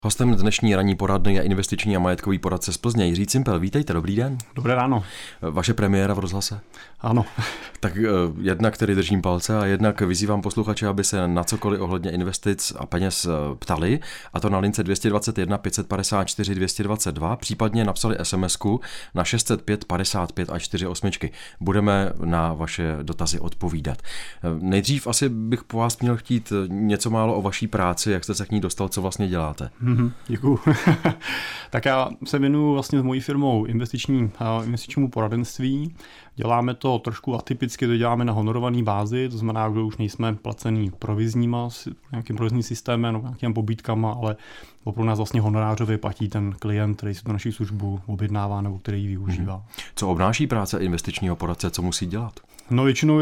Hostem dnešní ranní poradny je investiční a majetkový poradce z Plzně Jiří Cimpel. Vítejte, dobrý den. Dobré ráno. Vaše premiéra v rozhlase? Ano. Tak jednak tedy držím palce a jednak vyzývám posluchače, aby se na cokoliv ohledně investic a peněz ptali, a to na lince 221 554 222, případně napsali SMS-ku na 605 55 a 48. Budeme na vaše dotazy odpovídat. Nejdřív asi bych po vás měl chtít něco málo o vaší práci, jak jste se k ní dostal, co vlastně děláte. Děkuju. Tak já se věnuju vlastně s mojí firmou investičnímu poradenství. Děláme to trošku atypicky, to děláme na honorované bázi, to znamená, že už nejsme placený provizníma, nějakým provizním systémem nebo nějakým pobídkama, ale opravdu nás vlastně honorářově platí ten klient, který si tu naši službu objednává nebo který ji využívá. Co obnáší práce investičního poradce, co musí dělat? No většinou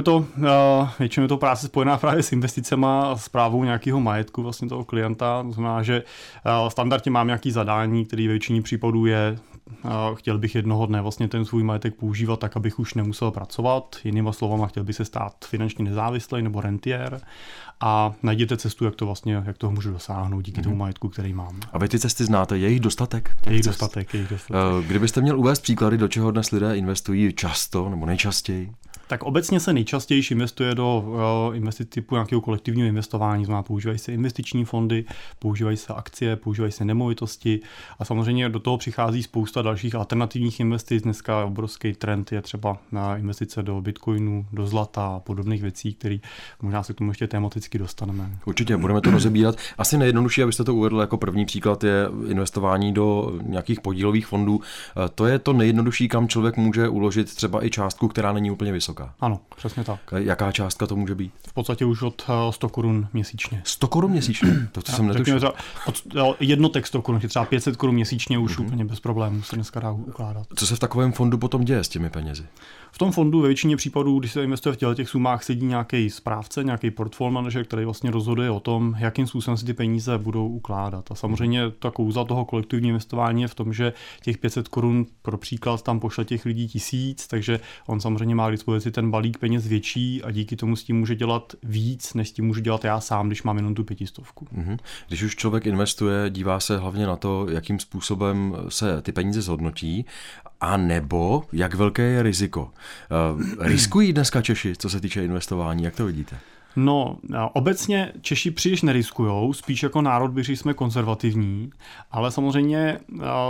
je to práce spojená právě s investicema a správou nějakého majetku vlastně toho klienta. To znamená, že standardně mám nějaký zadání, který ve většině případů je, chtěl bych jednoho dne vlastně ten svůj majetek používat tak, abych už nemusel pracovat. Jinýma slovama, chtěl bych se stát finančně nezávislý nebo rentier a najděte cestu, jak toho můžu dosáhnout díky tomu majetku, který mám. A vy ty cesty znáte, je jich dostatek? Je jich dostatek. Kdybyste měl uvést příklady, do čeho dnes lidé investují často nebo nejčastěji? Tak obecně se nejčastěji investuje do investic typu nějakého kolektivního investování, znamená používají se investiční fondy, používají se akcie, používají se nemovitosti a samozřejmě do toho přichází spousta dalších alternativních investic. Dneska obrovský trend je třeba na investice do bitcoinu, do zlata a podobných věcí, které možná se k tomu ještě tematicky dostaneme. Určitě, budeme to rozebírat. Asi nejjednodušší, abyste to uvedl jako první příklad, je investování do nějakých podílových fondů. To je to nejjednodušší, kam člověk může uložit třeba i částku, která není úplně vysoká. Ano, přesně tak. Jaká částka to může být? V podstatě už od 100 korun měsíčně. 100 korun měsíčně? To jsem netušil. Jednotek 100 korun, třeba 500 korun měsíčně už úplně bez problémů se dneska dá ukládat. Co se v takovém fondu potom děje s těmi penězi? V tom fondu ve většině případů, když se investuje v těch sumách, sedí nějaký správce, nějaký portfolio manažer, který vlastně rozhoduje o tom, jakým způsobem si ty peníze budou ukládat. A samozřejmě ta kouzla toho kolektivního investování je v tom, že těch 500 korun pro příklad tam pošle těch lidí 1000, takže on samozřejmě má k dispozici ten balík peněz větší a díky tomu s tím může dělat víc, než s tím můžu dělat já sám, když mám jenom tu 500. Když už člověk investuje, dívá se hlavně na to, jakým způsobem se ty peníze zhodnotí, a nebo jak velké je riziko. Riskují dneska Češi, co se týče investování, jak to vidíte? No, obecně Češi příliš neriskujou, spíš jako národ bych říct, jsme konzervativní, ale samozřejmě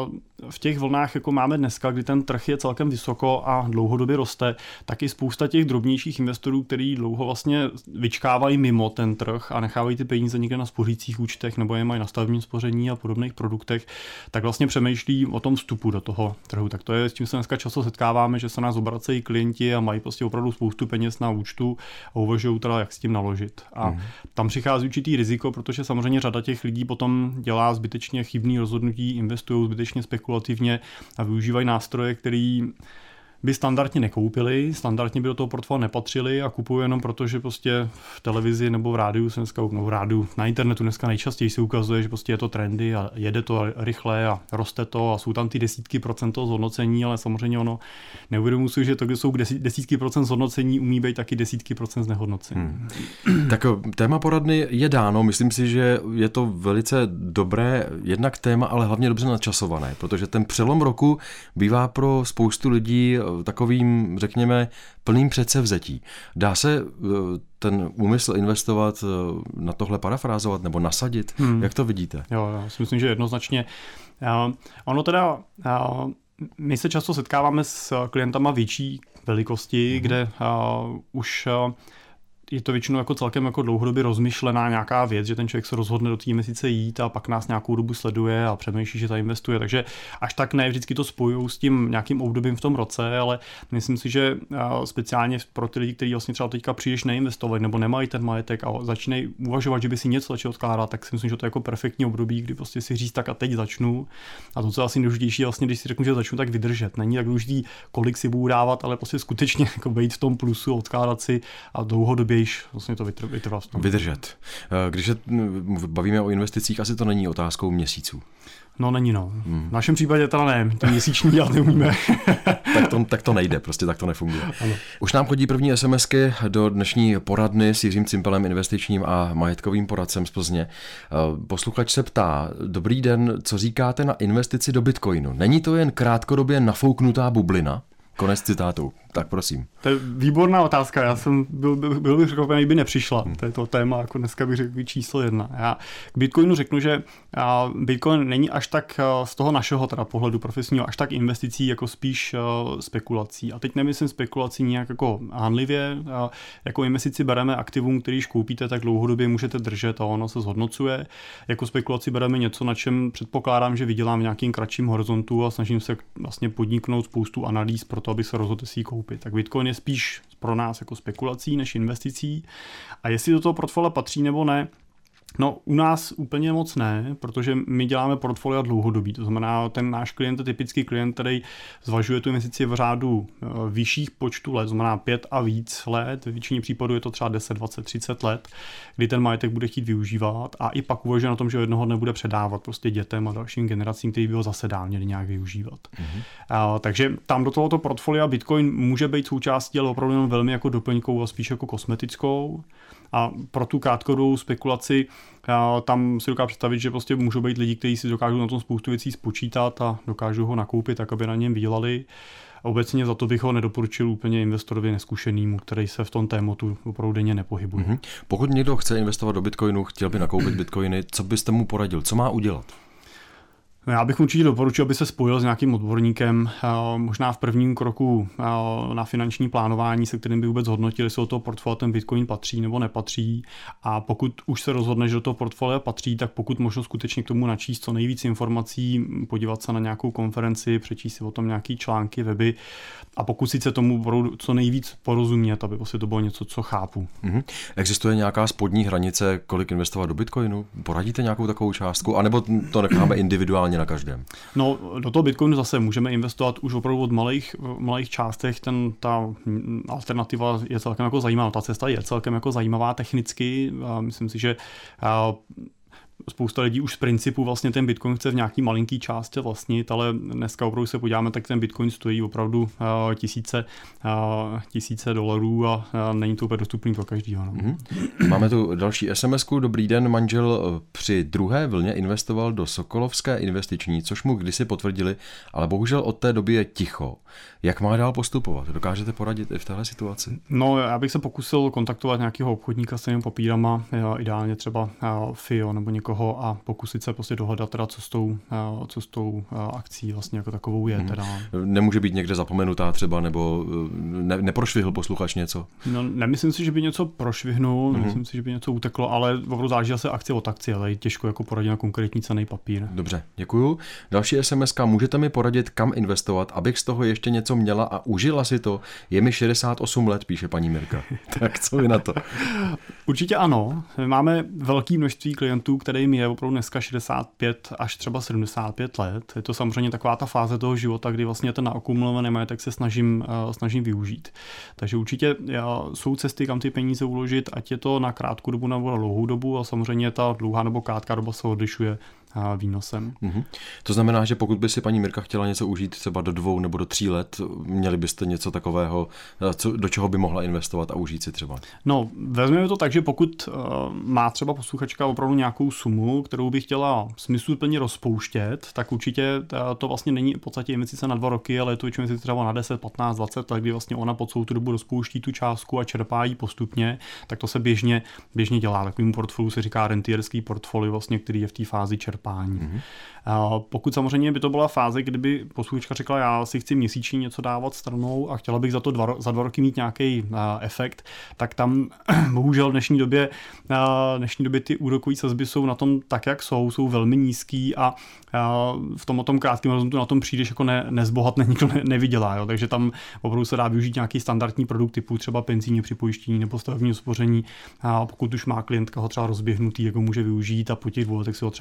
v těch vlnách, jako máme dneska, kdy ten trh je celkem vysoko a dlouhodobě roste, tak i spousta těch drobnějších investorů, kteří dlouho vlastně vyčkávají mimo ten trh a nechávají ty peníze někde na spořících účtech nebo je mají na stavebním spoření a podobných produktech, tak vlastně přemýšlí o tom vstupu do toho trhu. Tak to je, s tím se dneska často setkáváme, že se nás obracejí klienti a mají prostě opravdu spoustu peněz na účtu a uvažují teda, jak s tím naložit. A tam přichází určitý riziko, protože samozřejmě řada těch lidí potom dělá zbytečně chybný rozhodnutí, investují zbytečně spekulativně a využívají nástroje, který by standardně nekoupili, standardně by do toho portfolia nepatřili a kupují jenom proto, že prostě v televizi nebo v rádiu se dneska, no v rádiu, na internetu dneska nejčastěji se ukazuje, že prostě je to trendy a jede to rychle a roste to a jsou tam ty desítky procent toho zhodnocení, ale samozřejmě ono neuvědomuji si, že to, kde jsou desítky procent zhodnocení, umí být taky desítky procent znehodnocení. Tak téma poradny je dáno, myslím si, že je to velice dobré jednak téma, ale hlavně dobře načasované, protože ten přelom roku bývá pro spoustu lidí takovým, řekněme, plným předsevzetí. Dá se ten úmysl investovat na tohle parafrázovat nebo nasadit? Jak to vidíte? Jo, já si myslím, že jednoznačně. Ono teda, my se často setkáváme s klientama větší velikosti, kde už je to většinou jako celkem jako dlouhodobě rozmyšlená nějaká věc, že ten člověk se rozhodne do té investice jít a pak nás nějakou dobu sleduje a přemýšlí, že ta investuje. Takže až tak ne vždycky to spojují s tím nějakým obdobím v tom roce, ale myslím si, že speciálně pro ty lidi, kteří vlastně třeba teďka příliš neinvestovali nebo nemají ten majetek a začínají uvažovat, že by si něco začal odkládat, tak si myslím, že to je jako perfektní období, kdy prostě si říct tak a teď začnu. A to, co je asi nejdůležitější, vlastně, když si řeknu, že začnu, tak vydržet. Není tak důležitý, kolik si budu dávat, ale prostě skutečně jako být v tom plusu, odkládat si a dlouhodobě později vlastně to vytrvalost. Vydržet. Když se bavíme o investicích, asi to není otázkou měsíců. No není no. V našem případě teda ne, to měsíční dělat neumíme. tak to nejde, prostě tak to nefunguje. Ano. Už nám chodí první SMSky do dnešní poradny s Jiřím Cimpelem, investičním a majetkovým poradcem z Plzně. Posluchač se ptá, dobrý den, co říkáte na investici do Bitcoinu? Není to jen krátkodobě nafouknutá bublina? Konec citátu. Tak prosím. To je výborná otázka. Já jsem byl bych překvapený, kdyby nepřišla. To je to téma, jako dneska bych řekl číslo 1. Já k Bitcoinu řeknu, že Bitcoin není až tak z toho našeho teda pohledu profesního, až tak investicí, jako spíš spekulací. A teď nemyslím spekulací nějak jako hanlivě. Jako investici bereme aktivum, který koupíte, tak dlouhodobě můžete držet a ono se zhodnocuje. Jako spekulaci bereme něco, na čem předpokládám, že vydělám v nějakým kratším horizontu a snažím se vlastně podniknout spoustu analýz pro to, aby se rozhodl si koupit. Tak Bitcoin je spíš pro nás jako spekulací než investicí. A jestli do toho portfolia patří nebo ne, no u nás úplně moc ne, protože my děláme portfolia dlouhodobý. To znamená, ten náš klient je typický klient, který zvažuje tu investici v řádu vyšších počtu let, to znamená 5 a víc let. Ve většině případů je to třeba 10, 20, 30 let, kdy ten majetek bude chtít využívat a i pak uvažuje na tom, že jednoho dne bude předávat prostě dětem a dalším generacím, který by ho zase dál měli nějak využívat. Takže tam do tohoto portfolia Bitcoin může být součástí, ale opravdu velmi jako doplňkovou a spíš jako kosmetickou. A pro tu krátkodobou spekulaci tam si dokážu představit, že prostě můžou být lidi, kteří si dokážou na tom spoustu věcí spočítat a dokážou ho nakoupit tak, aby na něm vydělali. Obecně za to bych ho nedoporučil úplně investorovi neskušenýmu, který se v tom tématu opravdu denně nepohybuje. Pokud někdo chce investovat do Bitcoinu, chtěl by nakoupit Bitcoiny, co byste mu poradil? Co má udělat? Já bych určitě doporučil, aby se spojil s nějakým odborníkem, možná v prvním kroku na finanční plánování, se kterým by vůbec hodnotil, jestli do toho portfolia ten Bitcoin patří nebo nepatří. A pokud už se rozhodne, že do toho portfolia patří, tak pokud možno skutečně k tomu načíst co nejvíc informací, podívat se na nějakou konferenci, přečíst si o tom nějaký články, weby a pokusit se tomu co nejvíc porozumět, aby to bylo něco, co chápu. Existuje nějaká spodní hranice, kolik investovat do Bitcoinu? Poradíte nějakou takovou částku? A nebo to necháme individuálně na každém? No, do toho Bitcoinu zase můžeme investovat už opravdu od malých částech. Ta alternativa je celkem jako zajímavá. Ta cesta je celkem jako zajímavá technicky. Myslím si, že spousta lidí už z principu vlastně ten Bitcoin chce v nějaký malinký části vlastnit, ale dneska opravdu se podíváme, tak ten Bitcoin stojí opravdu tisíce dolarů a není to úplně dostupný pro každýho. No. Máme tu další SMS-ku. Dobrý den, manžel při druhé vlně investoval do Sokolovské investiční, což mu kdysi potvrdili, ale bohužel od té doby je ticho. Jak má dál postupovat? Dokážete poradit i v téhle situaci? No, já bych se pokusil kontaktovat nějakého obchodníka s těmi papírama, ideálně třeba FIO nebo někoho a pokusit se prostě dohledat teda, co s tou akcí vlastně jako takovou je. Teda. Nemůže být někde zapomenutá třeba, nebo neprošvihl posluchač něco? No, nemyslím si, že by něco prošvihnul, nemyslím si, že by něco uteklo, ale opravdu záleží se akci od akci, ale je těžko jako poradit na konkrétní cenný papír. Dobře, děkuju. Další SMS-ka. Můžete mi poradit, kam investovat, abych z toho ještě něco měla a užila si to? Je mi 68 let, píše paní Mirka. Tak co vy na to? Určitě ano. Máme velké množství klientů, kterým je opravdu dneska 65 až třeba 75 let. Je to samozřejmě taková ta fáze toho života, kdy vlastně ten naakumulovaný majetek se snažím využít. Takže určitě jsou cesty, kam ty peníze uložit, ať je to na krátkou dobu nebo na dlouhou dobu a samozřejmě ta dlouhá nebo krátká doba se odlišuje výnosem. To znamená, že pokud by si paní Mirka chtěla něco užít třeba do 2 nebo do 3 let, měli byste něco takového, do čeho by mohla investovat a užít si třeba? No, vezmeme to tak, že pokud má třeba posluchačka opravdu nějakou sumu, kterou by chtěla smysluplně rozpouštět, tak určitě to vlastně není v podstatě investice na 2 roky, ale je to většinou třeba na 10, 15, 20 let, kdy vlastně ona po celou tu dobu rozpouští tu částku a čerpá ji postupně, tak to se běžně dělá. Takovým portfoliu se říká rentierský portfolio, vlastně, který je v té fázi čerpání. Pokud samozřejmě by to byla fáze, kdyby posluchačka řekla, já si chci měsíčně něco dávat stranou a chtěla bych za 2 roky mít nějaký efekt, tak tam bohužel v dnešní době ty úrokové sazby jsou na tom tak, jak jsou velmi nízký a v tom krátkém horizontu na tom přijdeš jako nezbohatne, nikdo nevydělá. Jo? Takže tam opravdu se dá využít nějaký standardní produkt typu třeba penzijní připojištění nebo stavební spoření. A pokud už má klientka ho třeba rozběhnutý, jako může využít a po těch 2 letech si ho třeba vybrat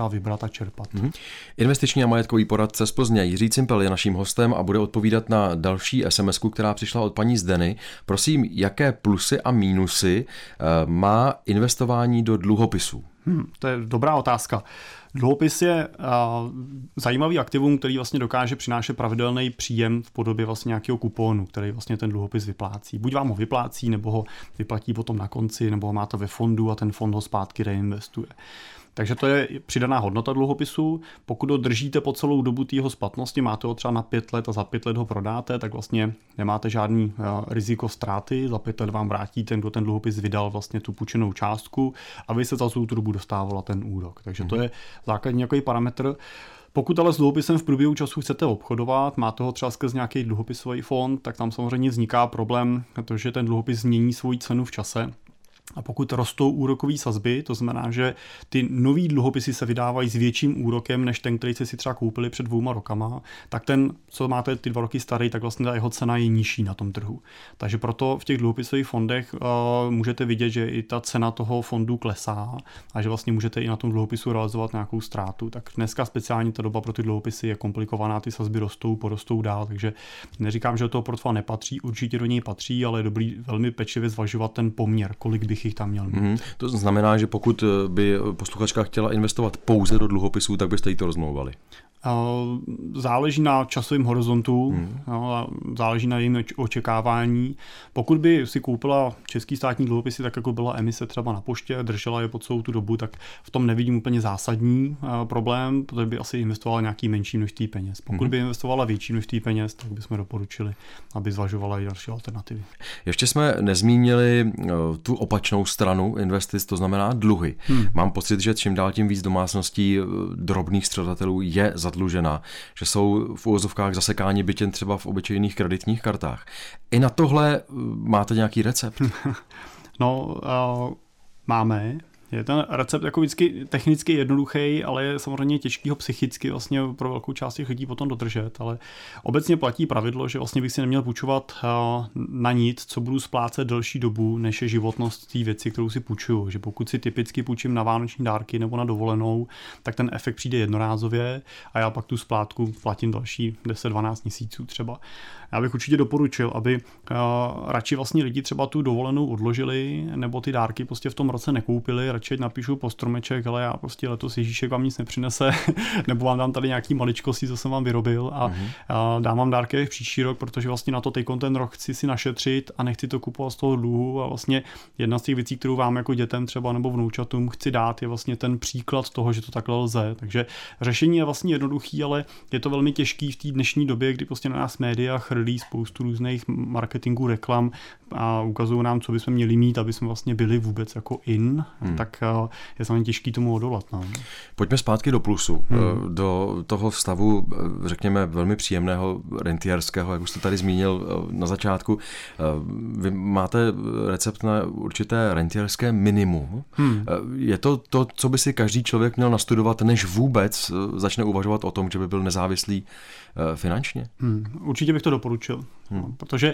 začerpat. Investiční a majetkový poradce z Plzně Jiří Cimpel je naším hostem a bude odpovídat na další SMS-ku, která přišla od paní Zdeny. Prosím, jaké plusy a mínusy má investování do dluhopisů? To je dobrá otázka. Dluhopis je zajímavý aktivum, který vlastně dokáže přinášet pravidelný příjem v podobě vlastně nějakého kuponu, který vlastně ten dluhopis vyplácí. Buď vám ho vyplácí, nebo ho vyplatí potom na konci, nebo ho máte ve fondu a ten fond ho zpátky reinvestuje. Takže to je přidaná hodnota dluhopisu. Pokud ho držíte po celou dobu jeho splatnosti, máte ho třeba na 5 let a za 5 let ho prodáte, tak vlastně nemáte žádný riziko ztráty. Za 5 let vám vrátí ten, kdo ten dluhopis vydal, vlastně tu půjčenou částku a vy se za tu dobu dostávala ten úrok. Takže to je základní nějaký parametr. Pokud ale s dluhopisem v průběhu času chcete obchodovat, máte ho třeba skrz nějaký dluhopisový fond, tak tam samozřejmě vzniká problém, protože ten dluhopis změní svoji cenu v čase. A pokud rostou úrokové sazby, to znamená, že ty nový dluhopisy se vydávají s větším úrokem než ten, který jste si třeba koupili před 2 rokama, tak ten, co máte ty 2 roky starý, tak vlastně ta jeho cena je nižší na tom trhu. Takže proto v těch dluhopisových fondech můžete vidět, že i ta cena toho fondu klesá a že vlastně můžete i na tom dluhopisu realizovat nějakou ztrátu. Tak dneska speciálně ta doba pro ty dluhopisy je komplikovaná, ty sazby porostou dál, takže neříkám, že do toho portfolia nepatří, určitě do něj patří, ale je dobrý velmi pečlivě zvažovat ten poměr, kolik bych jich tam měl mít. To znamená, že pokud by posluchačka chtěla investovat pouze do dluhopisů, tak byste jí to rozmlouvali? Záleží na časovém horizontu, záleží na jejím očekávání. Pokud by si koupila český státní dluhopisy, tak jako byla emise třeba na poště, držela je po celou tu dobu, tak v tom nevidím úplně zásadní problém, protože by asi investovala nějaký menší množství peněz. Pokud by investovala větší množství peněz, tak bychom doporučili, aby zvažovala i další alternativy. Ještě jsme nezmínili tu opačnou stranu investic, to znamená dluhy. Mám pocit, že čím dál tím víc domácností drobných střadatelů je zadlužená, že jsou v uvozovkách zasekáni bytěn třeba v obyčejných kreditních kartách. I na tohle máte nějaký recept? Máme. Je ten recept jako vždycky technicky jednoduchý, ale je samozřejmě těžký ho psychicky vlastně pro velkou část těch lidí potom dodržet, ale obecně platí pravidlo, že vlastně bych si neměl půjčovat na nic, co budu splácet delší dobu, než je životnost té věci, kterou si půjčuju. Že pokud si typicky půjčím na vánoční dárky nebo na dovolenou, tak ten efekt přijde jednorázově a já pak tu splátku platím další 10-12 měsíců třeba. Já bych určitě doporučil, aby radši vlastně lidi třeba tu dovolenou odložili nebo ty dárky prostě v tom roce nekoupili, radši napíšu po stromeček, ale já prostě letos Ježíšek vám nic nepřinese, nebo vám dám tady nějaký maličkosti, co jsem vám vyrobil a dám vám dárky v příští rok, protože vlastně na to ten rok chci si našetřit a nechci to kupovat z toho dluhu a vlastně jedna z těch věcí, kterou vám jako dětem třeba nebo vnoučatům chci dát, je vlastně ten příklad toho, že to takhle lze. Takže řešení je vlastně jednoduchý, ale je to velmi těžký v té dnešní době, kdy prostě na nás média chrlí spoustu různých marketingů, reklam a ukazují nám, co bychom měli mít, aby jsme vlastně byli vůbec jako tak je samozřejmě těžký tomu odolat. No. Pojďme zpátky do plusu, do toho stavu, řekněme, velmi příjemného rentierského, jak už jste tady zmínil na začátku. Vy máte recept na určité rentierské minimum. Je to, co by si každý člověk měl nastudovat, než vůbec začne uvažovat o tom, že by byl nezávislý finančně? Určitě bych to doporučil. Protože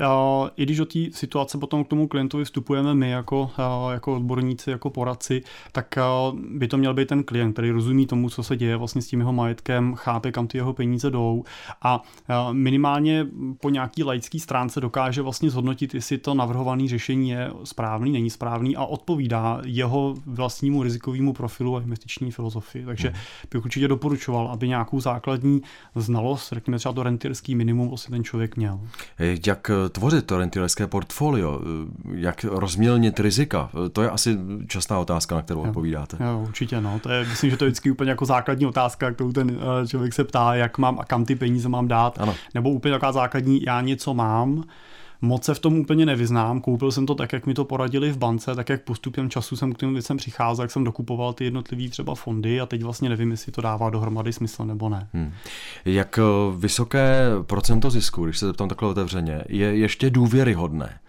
i když do té situace potom k tomu klientovi vstupujeme my jako odborníci, jako poradci, tak by to měl být ten klient, který rozumí tomu, co se děje vlastně s tím jeho majetkem, chápe, kam ty jeho peníze jdou a minimálně po nějaký laické stránce dokáže vlastně zhodnotit, jestli to navrhované řešení je správný, není správný a odpovídá jeho vlastnímu rizikovému profilu a investiční filozofii. Takže bych určitě doporučoval, aby nějakou základní znalost, řekněme třeba to rentierský minimum, vlastně ten člověk měl. Jak tvořit to rentierské portfolio? Jak rozmělnit rizika? To je asi častá otázka, na kterou odpovídáte. Jo, určitě, no. Myslím, že to je vždycky úplně jako základní otázka, kterou ten člověk se ptá, jak mám a kam ty peníze mám dát. Ano. Nebo úplně taková základní, já něco mám, moc se v tom úplně nevyznám, koupil jsem to tak, jak mi to poradili v bance, tak jak postupem času jsem k těm věcem přicházel, jak jsem dokupoval ty jednotlivý třeba fondy a teď vlastně nevím, jestli to dává dohromady smysl nebo ne. Jak vysoké procento zisku, když se zeptám takhle otevřeně, je ještě důvěryhodné?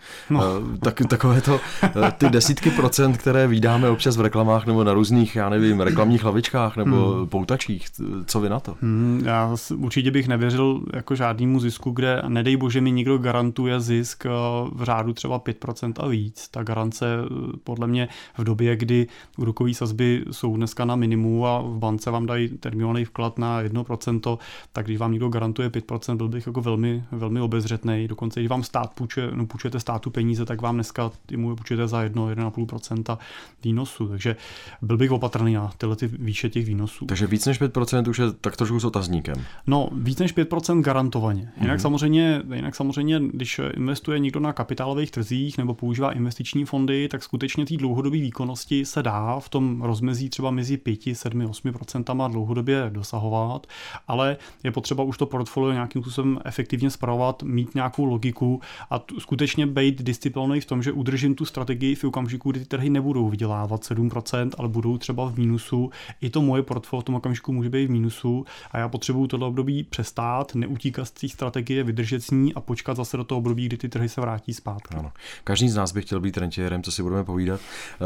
Takové to ty desítky procent, které vídáme občas v reklamách nebo na různých, já nevím, reklamních hlavičkách nebo poutačích, co vy na to? Já určitě bych nevěřil jako žádnému zisku, kde nedej bože mi někdo garantuje zisk zisk v řádu třeba 5% a víc. Ta garance podle mě v době, kdy úrokové sazby jsou dneska na minimu a v bance vám dají termínovaný vklad na 1%, tak když vám někdo garantuje 5%, byl bych jako velmi, velmi obezřetný. Dokonce, když vám stát půjčujete státu peníze, tak vám dneska mu půjčujete za 1,5% výnosu. Takže byl bych opatrný na tyhle výše těch výnosů. Takže víc než 5% už je tak trošku s otazníkem. No, víc než 5% garantovaně. Jinak samozřejmě, když investuje někdo na kapitálových trzích nebo používá investiční fondy, tak skutečně té dlouhodobé výkonnosti se dá v tom rozmezí třeba mezi 5, 7, 8% dlouhodobě dosahovat, ale je potřeba už to portfolio nějakým způsobem efektivně spravovat, mít nějakou logiku a skutečně být disciplinovaný v tom, že udržím tu strategii v okamžiku, kdy ty trhy nebudou vydělávat 7%, ale budou třeba v mínusu. I to moje portfolio v tom okamžiku může být v mínusu a já potřebuju tohle období přestát, neutíkat z té strategie, vydržet s ní a počkat zase do toho období, kdy ty trhy se vrátí zpátky. Ano. Každý z nás by chtěl být rentiérem, co si budeme povídat.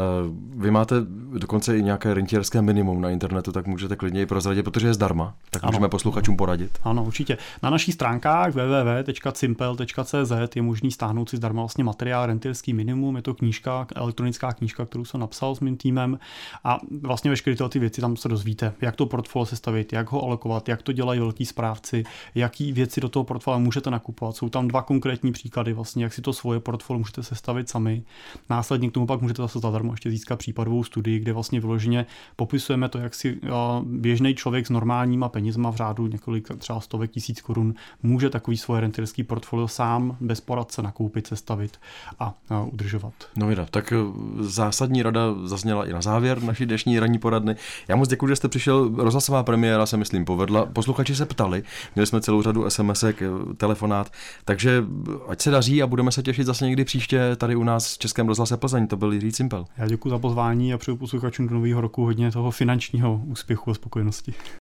Vy máte dokonce i nějaké rentierské minimum na internetu, tak můžete klidně i prozradit, protože je zdarma, tak ano. Můžeme posluchačům poradit. Ano, určitě. Na našich stránkách www.cimpel.cz je možný stáhnout si zdarma vlastně materiál rentierský minimum, je to knížka, elektronická knížka, kterou jsem napsal s mým týmem a vlastně veškeré ty věci tam se dozvíte, jak to portfolio sestavit, jak ho alokovat, jak to dělají velký správci, jaký věci do toho portfolia můžete nakupovat. Jsou tam 2 konkrétní příklady, vlastně, jak si to svoje portfolio můžete sestavit sami. Následně k tomu pak můžete zase zadarmo ještě získat případovou studii, kde vlastně vyloženě popisujeme to, jak si běžný člověk s normálníma penězma v řádu několik třeba stovek tisíc korun může takový svoje rentierský portfolio sám bez poradce nakoupit, sestavit a udržovat. No vida, tak zásadní rada zazněla i na závěr naší dnešní ranní poradny. Já moc děkuji, že jste přišel. Rozhlasová premiéra se myslím povedla. Posluchači se ptali, měli jsme celou řadu SMSek, telefonát, takže ať se daří a budeme se těšit zase někdy příště tady u nás v Českém rozhlase Plzeň. To byl Jiří Cimpel. Já děkuji za pozvání a přeju posluchačům do nového roku hodně toho finančního úspěchu a spokojenosti.